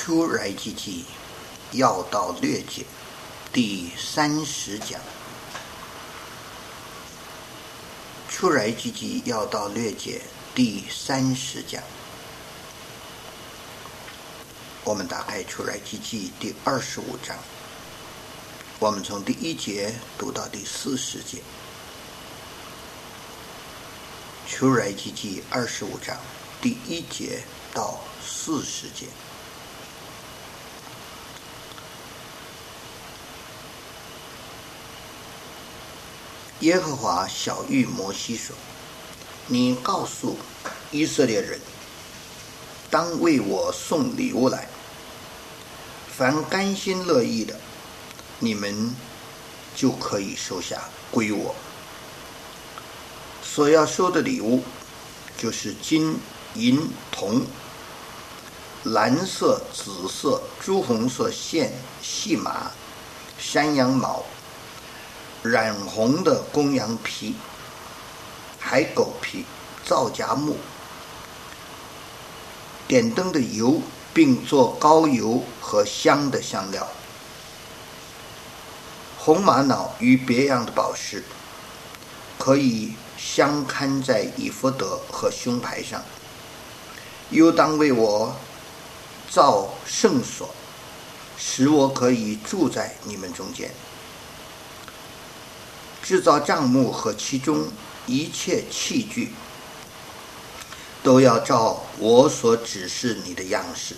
出来记记要道略解第30讲。出来记记要道略解第30讲。我们打开出来记记第25章，我们从第1节读到第40节。出来记记25章第1节到40节。耶和华晓谕摩西说：你告诉以色列人，当为我送礼物来，凡甘心乐意的，你们就可以收下归我。所要收的礼物就是金、银、铜、蓝色、紫色、朱红色线、细麻、山羊毛、染红的公羊皮、海狗皮、皂荚木、点灯的油，并做膏油和香的香料，红玛瑙与别样的宝石，可以相看在以弗得和胸牌上。又当为我造圣所，使我可以住在你们中间。制造帐幕和其中一切器具，都要照我所指示你的样式。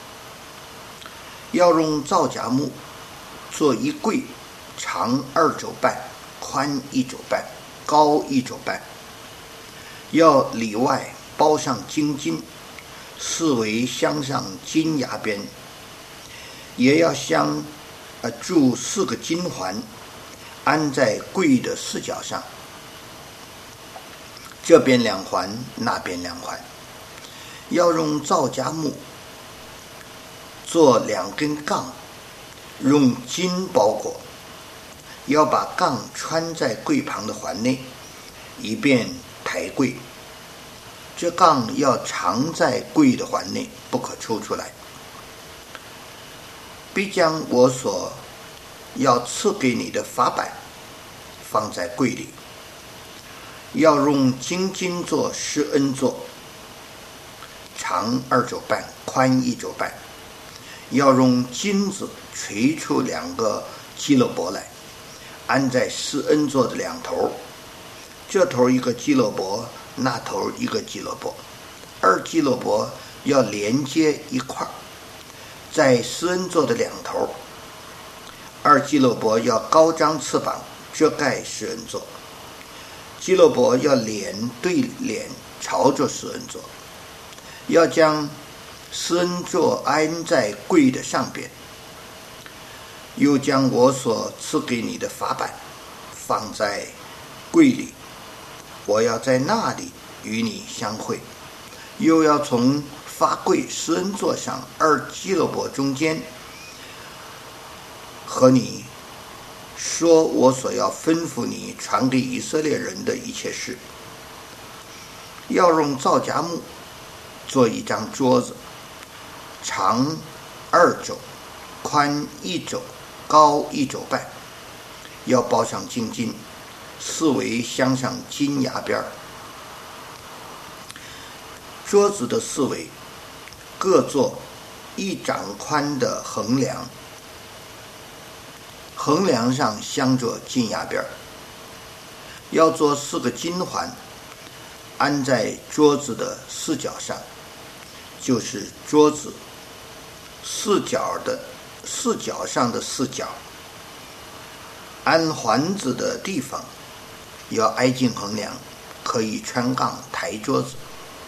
要用皂荚木做一柜，长2肘半，宽1肘半，高1肘半。要里外包上金金，四围镶上金牙边，也要铸4个金环，安在柜的4角上，这边2环，那边2环。要用皂荚木做2根杠，用金包裹，要把杠穿在柜旁的环内，以便抬柜。这杠要藏在柜的环内，不可抽出来。必将我所要赐给你的法版放在柜里，要用金金做施恩座，长2肘半，宽1肘半。要用金子锤出2个基路伯来，安在施恩座的2头，这头一个基路伯，那头一个基路伯，2基路伯要连接一块，在施恩座的2头。2基路伯要高张翅膀，遮盖施恩座。基路伯要脸对脸朝着施恩座，要将施恩座安在柜的上边。又将我所赐给你的法版放在柜里，我要在那里与你相会。又要从发柜施恩座上2基路伯中间和你说我所要吩咐你传给以色列人的一切事。要用皂荚木做一张桌子，长2肘，宽1肘，高1肘半。要包上金金，四围镶上金牙边。桌子的四围各做1掌宽的横梁，横梁上镶着金牙边。要做4个金环，安在桌子的4角上，就是桌子4角上的4角。安环子的地方要挨近横梁，可以穿杠抬桌子。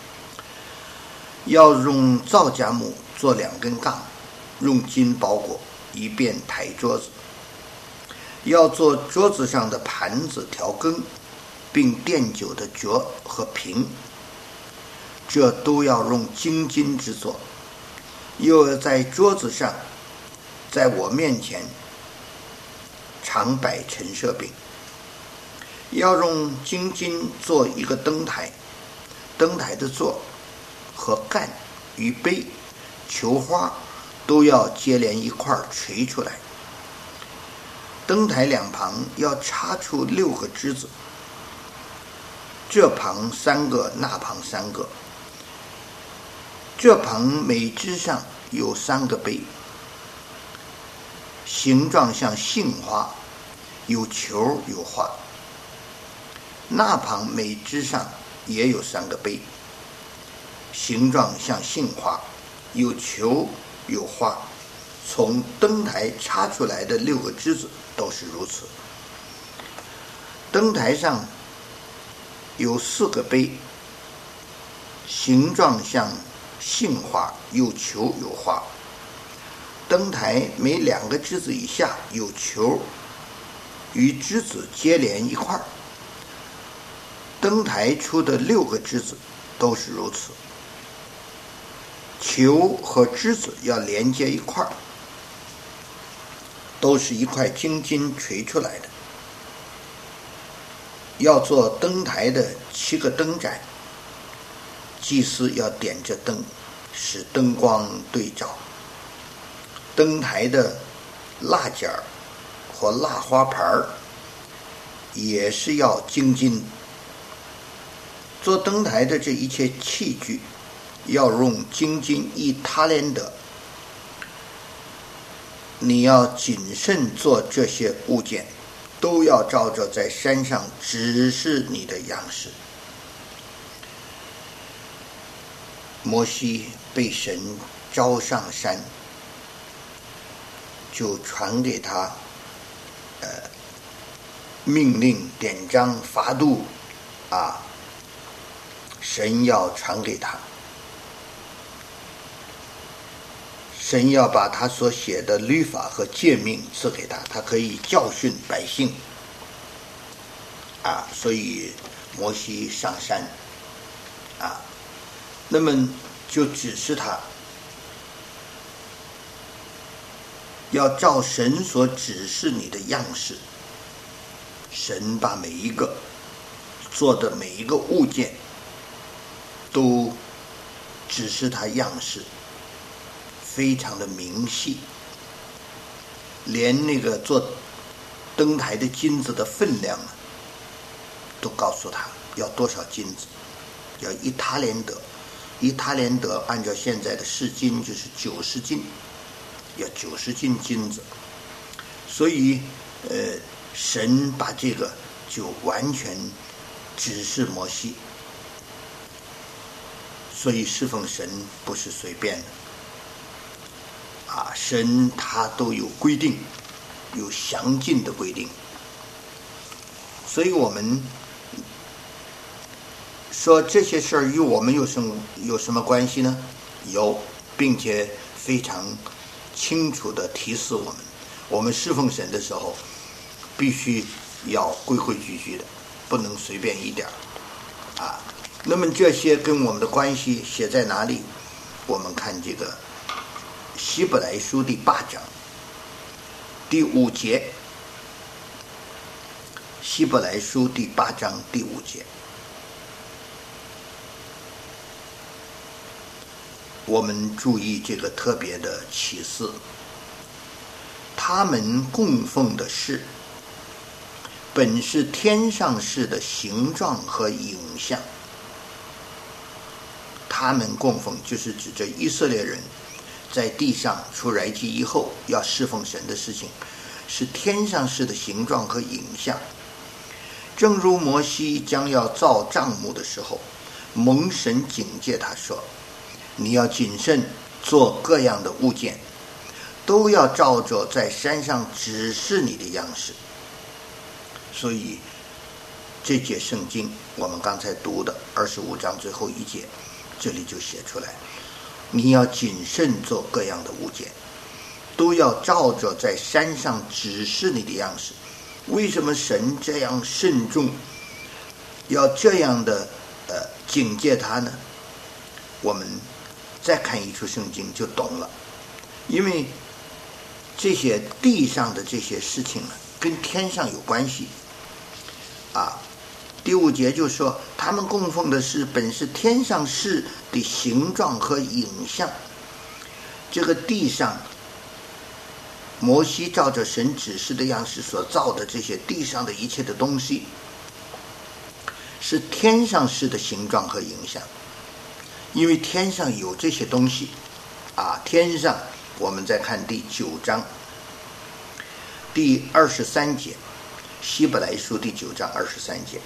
要用皂荚木做2根杠，用金包裹，以便抬桌子。要做桌子上的盘子、调羹，并奠酒的爵和瓶，这都要用金金制作。又要在桌子上，在我面前常摆陈设饼。要用金金做一个灯台，灯台的座和杆与杯、球花都要接连一块垂出来。灯台两旁要插出6个枝子，这旁3个，那旁3个。这旁每枝上有3个杯，形状像杏花，有球有花。那旁每枝上也有3个杯，形状像杏花，有球有花。从灯台插出来的6个枝子都是如此。灯台上有4个杯，形状像杏花，有球有花。灯台每2个枝子以下有球与枝子接连一块。灯台出的6个枝子都是如此。球和枝子要连接一块，都是一块金筋垂出来的。要做灯台的7个灯盏，祭司要点着灯，使灯光对照。灯台的蜡剪或蜡花盘也是要精金。做灯台的这一切器具要用精金1他连得。你要谨慎做这些物件，都要照着在山上指示你的样式。摩西被神召上山，就传给他命令、典章、法度神要传给他，神要把他所写的律法和诫命赐给他，他可以教训百姓所以摩西上山那么就指示他要照神所指示你的样式。神把每一个做的每一个物件都指示他样式，非常的明细，连那个做灯台的金子的分量都告诉他要多少金子，要1他连得。1他连得按照现在的市斤就是90斤，要90斤金子。所以神把这个就完全指示摩西。所以侍奉神不是随便的神他都有规定，有详尽的规定。所以我们说这些事儿与我们有什么关系呢？有，并且非常清楚地提示我们侍奉神的时候必须要规规矩矩的，不能随便一点那么这些跟我们的关系写在哪里？我们看这个希伯来书第8章第5节。希伯来书第8章第5节，我们注意这个特别的启示。他们供奉的事本是天上事的形状和影像。他们供奉就是指着以色列人在地上出埃及以后要侍奉神的事情，是天上事的形状和影像。正如摩西将要造帐幕的时候，蒙神警戒他说，你要谨慎做各样的物件，都要照着在山上指示你的样式。所以这节圣经我们刚才读的25章最后一节，这里就写出来，你要谨慎做各样的物件，都要照着在山上指示你的样式。为什么神这样慎重，要这样的警戒他呢？我们再看一处圣经就懂了。因为这些地上的这些事情跟天上有关系第5节就说，他们供奉的是本是天上事的形状和影像。 这个地上摩西照着神指示的样式所造的这些地上的一切的东西，是天上式的形状和影响。因为天上有这些东西天上我们再看第9章第23节，希伯来书第9章23节，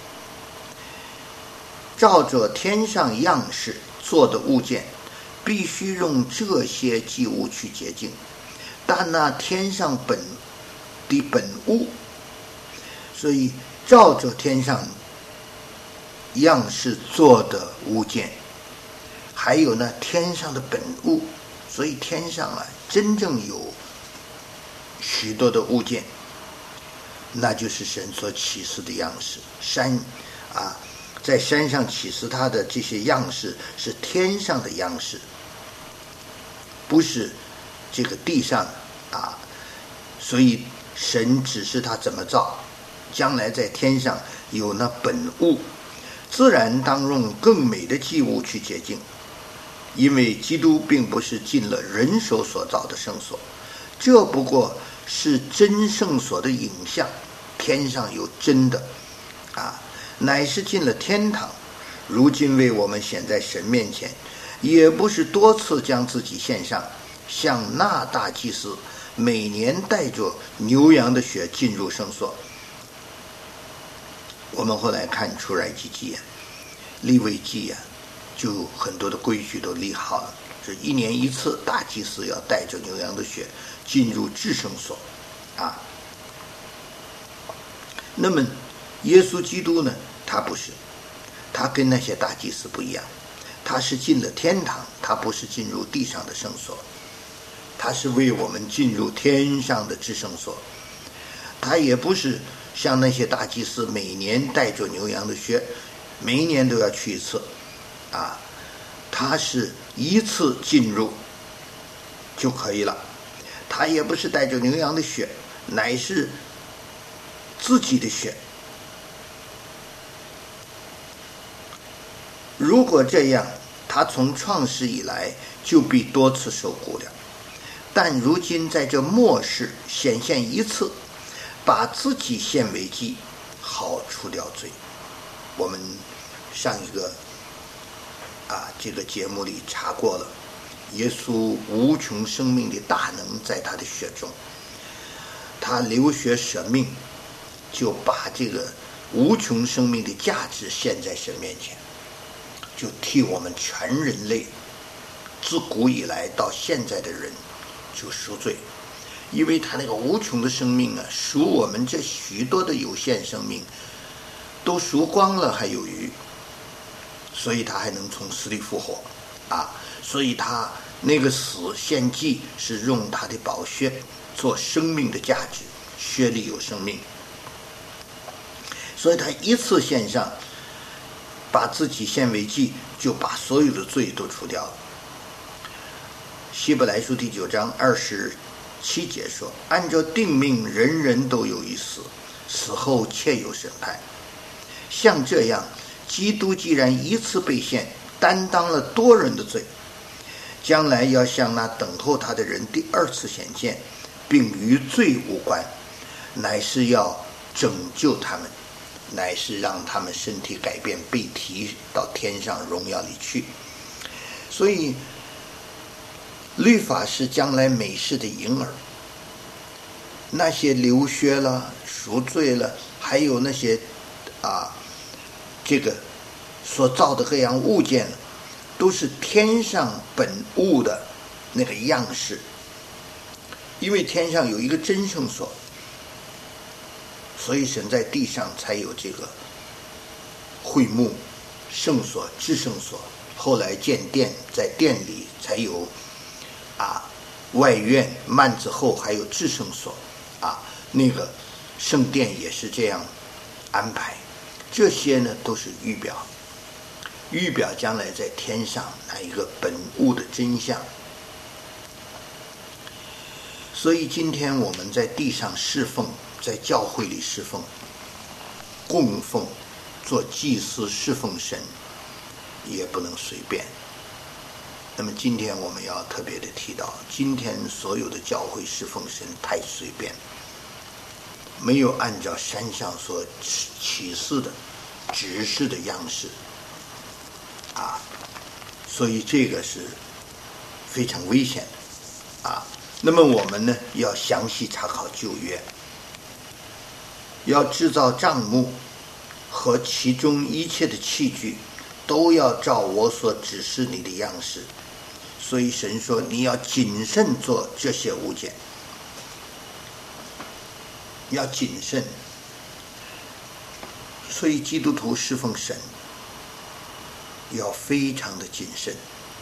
照着天上样式做的物件，必须用这些祭物去洁净，但那天上本物，所以照着天上样式做的物件，还有呢天上的本物，所以天上真正有许多的物件，那就是神所启示的样式。在山上启示他的这些样式是天上的样式，不是这个地上所以神指示他怎么造，将来在天上有那本物，自然当用更美的祭物去洁净。因为基督并不是进了人手所造的圣所，这不过是真圣所的影像，天上有真的乃是进了天堂，如今为我们显在神面前，也不是多次将自己献上，像那大祭司每年带着牛羊的血进入圣所。我们后来看出埃及记利未记就很多的规矩都立好了，这1年1次大祭司要带着牛羊的血进入至圣所那么耶稣基督呢，他不是，他跟那些大祭司不一样，他是进了天堂，他不是进入地上的圣所，他是为我们进入天上的至圣所。他也不是像那些大祭司每年带着牛羊的血，每一年都要去一次他是一次进入就可以了。他也不是带着牛羊的血，乃是自己的血。如果这样，他从创世以来就必多次受苦了，但如今在这末世显现一次，把自己献为祭，好除掉罪。我们上一个这个节目里查过了，耶稣无穷生命的大能在他的血中，他流血舍命，就把这个无穷生命的价值献在神面前，就替我们全人类自古以来到现在的人就赎罪。因为他那个无穷的生命赎我们这许多的有限生命都赎光了还有余，所以他还能从死里复活所以他那个死献祭是用他的宝血做生命的价值，血里有生命，所以他一次献上，把自己献为祭，就把所有的罪都除掉了。希伯来书第9章27节说，按照定命，人人都有一死，死后切有审判。像这样，基督既然一次被献，担当了多人的罪，将来要向那等候他的人第二次显现，并与罪无关，乃是要拯救他们，乃是让他们身体改变，被提到天上荣耀里去。所以律法是将来美事的婴儿，那些流血了赎罪了，还有那些这个所造的各样物件，都是天上本物的那个样式。因为天上有一个真圣所，所以神在地上才有这个会幕、圣所、至圣所，后来建殿，在殿里才有外院，幔子后还有至圣所那个圣殿也是这样安排。这些呢都是预表，预表将来在天上那一个本物的真相。所以今天我们在地上侍奉，在教会里侍奉、供奉、做祭司侍奉神，也不能随便那么今天我们要特别的提到，今天所有的教会侍奉神太随便，没有按照山上所启示的指示的样式啊，所以这个是非常危险的啊。那么我们呢，要详细查考旧约，要制造帐幕和其中一切的器具，都要照我所指示你的样式。所以神说，你要谨慎做这些物件，要谨慎。所以基督徒侍奉神要非常的谨慎，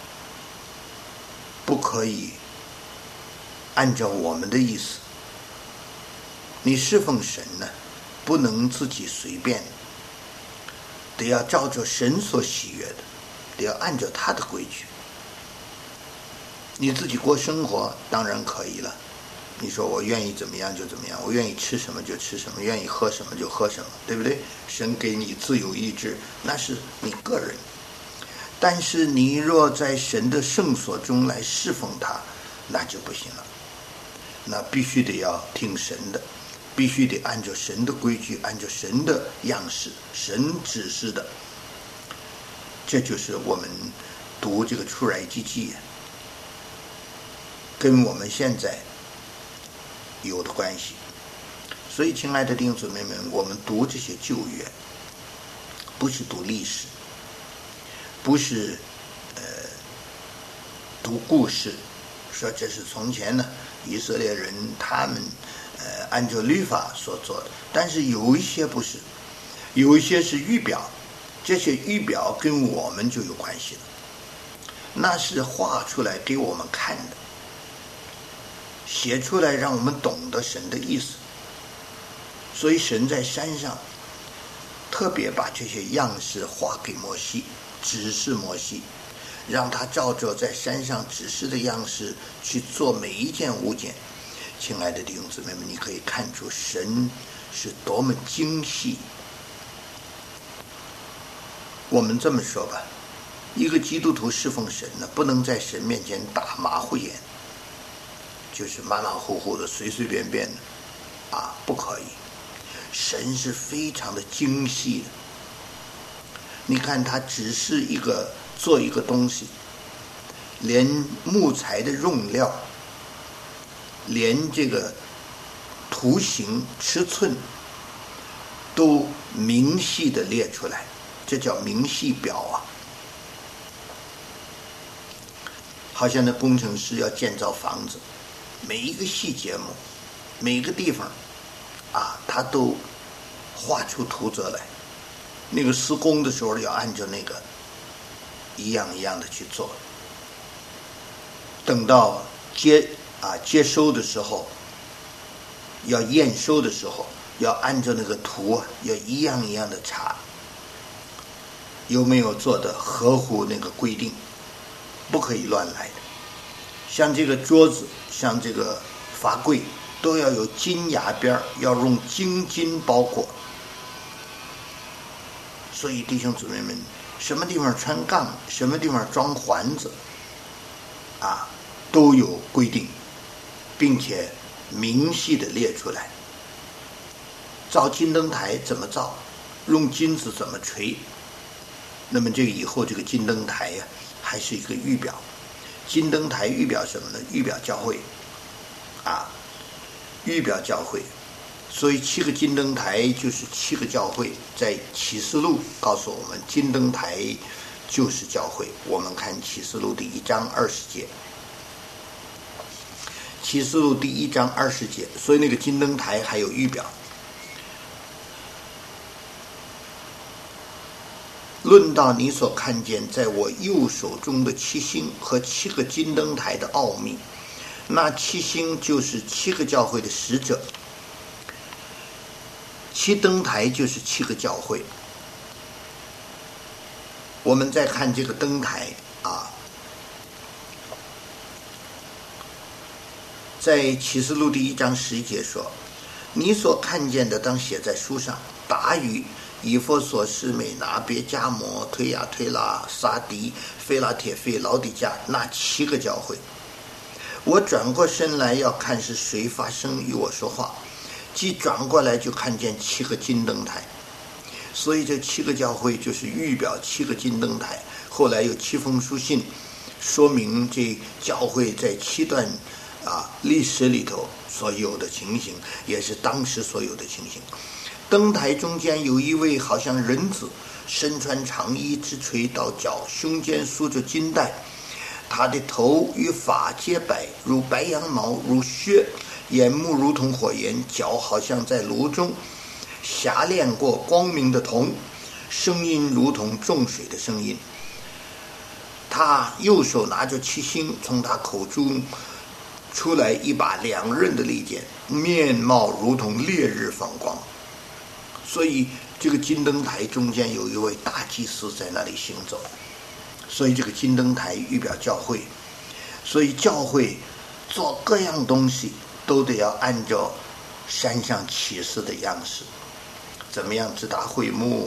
不可以按照我们的意思。你侍奉神呢，不能自己随便，得要照着神所喜悦的，得要按照他的规矩。你自己过生活当然可以了，你说我愿意怎么样就怎么样，我愿意吃什么就吃什么，愿意喝什么就喝什么，对不对？神给你自由意志，那是你个人。但是你若在神的圣所中来侍奉他，那就不行了，那必须得要听神的，必须得按照神的规矩，按照神的样式，神指示的。这就是我们读这个出埃及记跟我们现在有的关系。所以亲爱的弟兄姊妹们，我们读这些旧约不是读历史，不是读故事，说这是从前呢以色列人他们按照律法所做的。但是有一些不是，有一些是预表，这些预表跟我们就有关系了，那是画出来给我们看的，写出来让我们懂得神的意思。所以神在山上特别把这些样式画给摩西，指示摩西，让他照着在山上指示的样式去做每一件物件。亲爱的弟兄姊妹们，你可以看出神是多么精细。我们这么说吧，一个基督徒侍奉神呢，不能在神面前打马虎眼，就是马马虎虎的随随便便的啊，不可以。神是非常的精细的。你看他只是做一个东西，连木材的用料，连这个图形尺寸都明细的列出来，这叫明细表啊。好像那工程师要建造房子，每一个细节目，每一个地方啊，他都画出图则来。那个施工的时候要按照那个一样一样的去做，等到接收的时候，要验收的时候，要按照那个图要一样一样的查，有没有做的合乎那个规定，不可以乱来的。像这个桌子，像这个法柜，都要有金牙边，要用金包裹。所以弟兄姊妹们，什么地方穿杠，什么地方装环子啊，都有规定，并且明细的列出来。造金灯台怎么造，用金子怎么锤，那么这个以后这个金灯台呀，还是一个预表。金灯台预表什么呢？预表教会啊，预表教会。所以7个金灯台就是7个教会。在启示录告诉我们，金灯台就是教会。我们看启示录第1章20节，启示录第1章20节。所以那个金灯台还有预表。论到你所看见在我右手中的7星和7个金灯台的奥秘，那7星就是7个教会的使者，7灯台就是7个教会。我们再看这个灯台啊，在启示录第1章11节说，你所看见的当写在书上，打与以弗所、士美拿、别迦摩、推雅推拉、撒迪、腓拉铁腓、老底嘉那7个教会。我转过身来要看是谁发声与我说话，即转过来就看见7个金灯台。所以这7个教会就是预表7个金灯台。后来有7封书信说明这教会在7段历史里头所有的情形，也是当时所有的情形。灯台中间有一位好像人子，身穿长衣，直垂到脚，胸间束着金带，他的头与发皆白，如白羊毛，如雪，眼目如同火焰，脚好像在炉中霞炼过光明的铜，声音如同众水的声音。他右手拿着7星，从他口中出来一把2刃的利剑，面貌如同烈日放光。所以这个金灯台中间有一位大祭司在那里行走，所以这个金灯台预表教会。所以教会做各样东西都得要按照山上启示的样式，怎么样直达会幕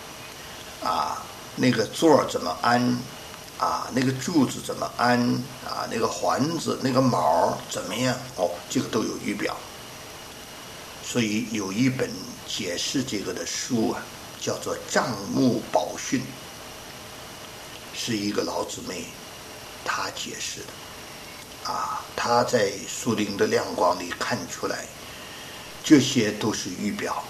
那个座怎么安那个柱子怎么安那个环子那个毛怎么样这个都有预表。所以有一本解释这个的书叫做帐幕宝训，是一个老姊妹她解释的她在属灵的亮光里看出来这些都是预表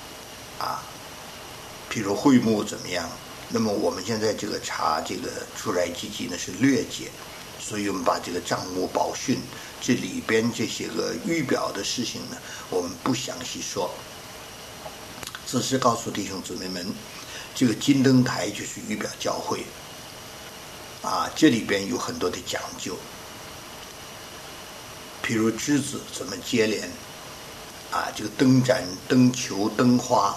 譬如会幕怎么样。那么我们现在这个查这个出埃及记呢是略解，所以我们把这个帐幕宝训这里边这些个预表的事情呢，我们不详细说，只是告诉弟兄姊妹们，这个金灯台就是预表教会这里边有很多的讲究，譬如枝子怎么接连这个灯盏、灯球、灯花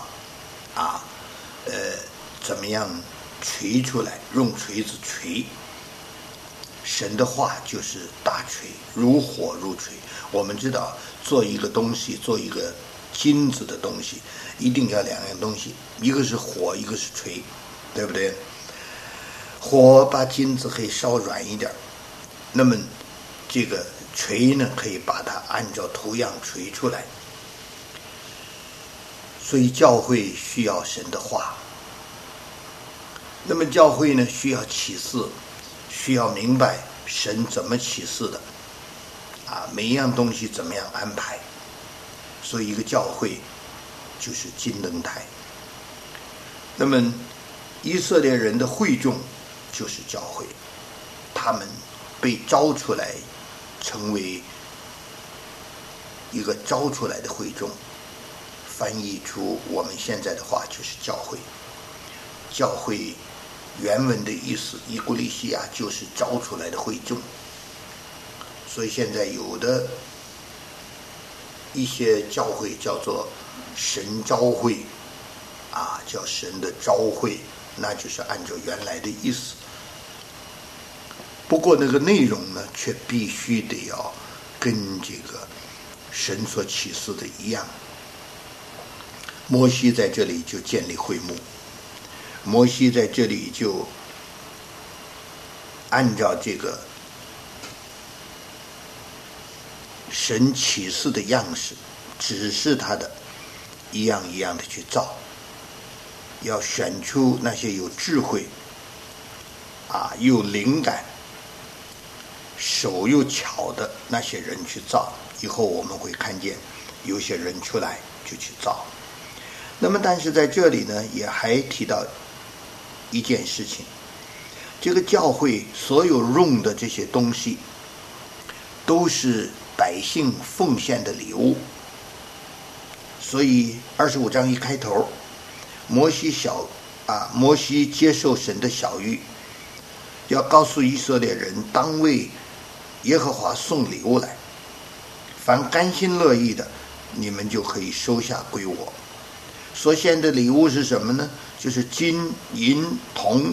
怎么样锤出来，用锤子锤。神的话就是大锤，如火如锤。我们知道做一个东西，做一个金子的东西，一定要2样东西，一个是火，一个是锤，对不对？火把金子可以烧软一点，那么这个锤呢可以把它按照图样锤出来。所以教会需要神的话，那么教会呢需要启示，需要明白神怎么启示的每一样东西怎么样安排。所以一个教会就是金灯台。那么以色列人的会众就是教会，他们被招出来成为一个招出来的会众，翻译出我们现在的话就是教会。教会原文的意思，以古利西亚就是招出来的会众。所以现在有的一些教会叫做神召会叫神的召会，那就是按照原来的意思。不过那个内容呢却必须得要跟这个神所启示的一样。摩西在这里就建立会幕，摩西在这里就按照这个神启示的样式，指示他的一样一样的去造，要选出那些有智慧有灵感手又巧的那些人去造。以后我们会看见有些人出来就去造。那么但是在这里呢也还提到一件事情，这个教会所有用的这些东西都是百姓奉献的礼物。所以25章一开头，摩西接受神的晓谕，要告诉以色列人当为耶和华送礼物来，凡甘心乐意的，你们就可以收下归我。所献的礼物是什么呢？就是金银铜、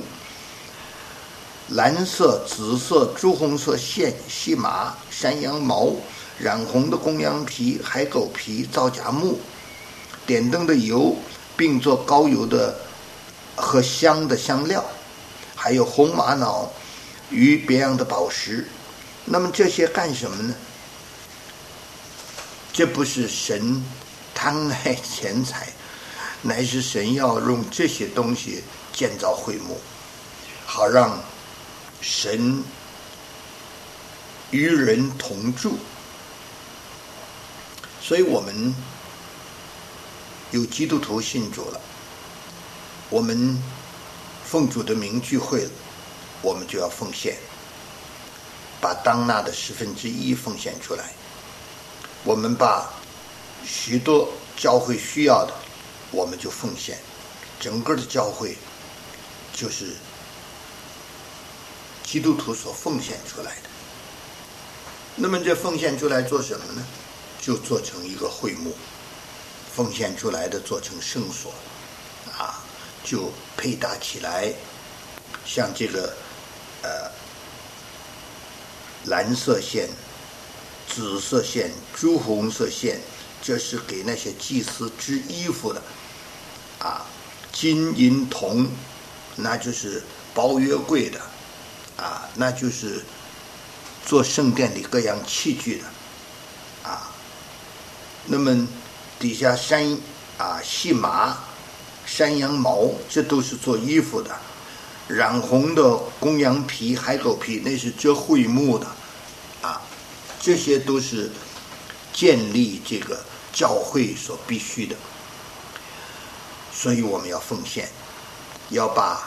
蓝色、紫色、朱红色线、细麻、山羊毛、染红的公羊皮、海狗皮、皂荚木、点灯的油、 并做膏油的和香的香料，还有红玛瑙与别样的宝石。那么这些干什么呢？这不是神贪爱钱财，乃是神要用这些东西建造会幕，好让神与人同住。所以我们有基督徒信主了，我们奉主的名聚会了，我们就要奉献，把当纳的1/10奉献出来。我们把许多教会需要的，我们就奉献。整个的教会就是基督徒所奉献出来的。那么这奉献出来做什么呢？就做成一个会幕，奉献出来的做成圣所就配搭起来，像这个蓝色线、紫色线、朱红色线，这是给那些祭司织衣服的金银铜，那就是包约柜的那就是做圣殿里各样器具的那么底下细麻、山羊毛，这都是做衣服的。染红的公羊皮、海狗皮，那是遮会幕的这些都是建立这个教会所必须的。所以我们要奉献，要把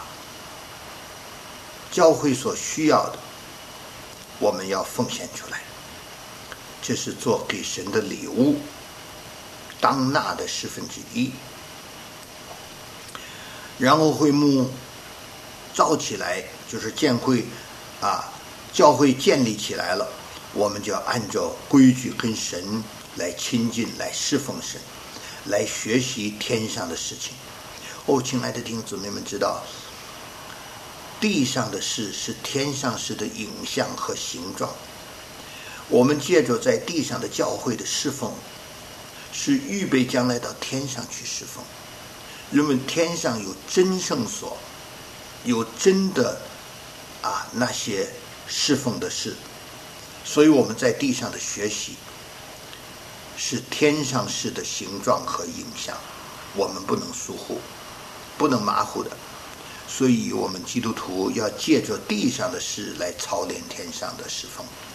教会所需要的我们要奉献出来，这是做给神的礼物，当纳的1/10。然后会幕造起来，就是建会教会建立起来了，我们就要按照规矩跟神来亲近，来侍奉神，来学习天上的事情。亲爱的弟兄姊妹们，知道地上的事是天上事的影像和形状。我们借着在地上的教会的侍奉，是预备将来到天上去侍奉。因为天上有真圣所，有真的那些侍奉的事，所以我们在地上的学习是天上事的形状和影像，我们不能疏忽，不能马虎的。所以我们基督徒要借着地上的事来操练天上的侍奉。